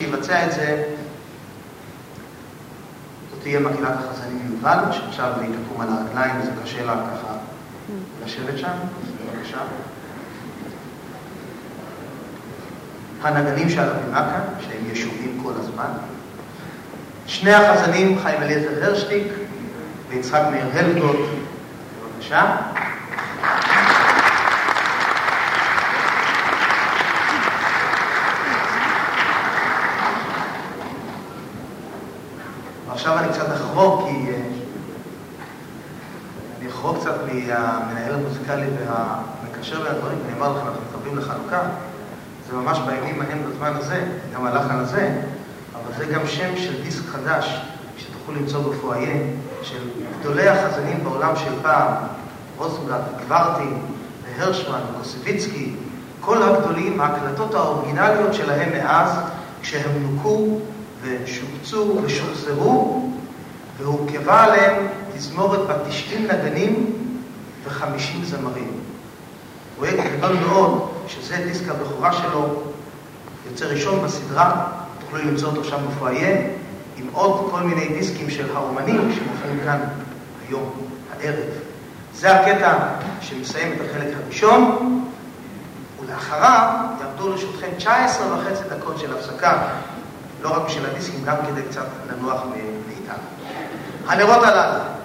שיבצע את זה, זאת תהיה מקהלת החזנים מיוחד, שעכשיו היא תקום על הרגליים, וזה קשה לה ככה לשבת שם, בבקשה. הנגנים של הבימה כאן, שהם ישובים כל הזמן. שני החזנים, חיים אליעזר הרשטיק ויצחק מאיר הלפגוט, בבקשה. עכשיו אני קצת אחרוג, כי אני אחרוג קצת מהמנהל המוזיקלי והמקשר בין הדברים, ואני אומר לכם, אנחנו מתקרבים לחנוכה, זה ממש בימים ההם בזמן הזה, גם הלחן הזה, אבל זה גם שם של דיסק חדש, שתוכלו למצוא בפואיה, של גדולי החזנים בעולם של פעם, רוזנבלט, קוורטין, הרשמן, קוסביצקי, כל הגדולים, ההקלטות האורגינליות שלהם מאז, כשהם נוקו ושוקצו ושוחזרו, והורכבה עליהם תזמורת בת 90 נגנים ו50 זמרים. פרויקט גדול מאוד, שזה דיסק הבכורה שלו, יוצא ראשון בסדרה, תוכלו למצוא אותו שם בפואיה, עם עוד כל מיני דיסקים של האומנים שמופיעים כאן היום, הערב. זה הקטע שמסיים את החלק הראשון, ולאחריו יעמדו לרשותכם 19.5 דקות של הפסקה, לא רק בשביל הדיסקים, גם כדי קצת לנוח מאיתנו. הנרות הללו.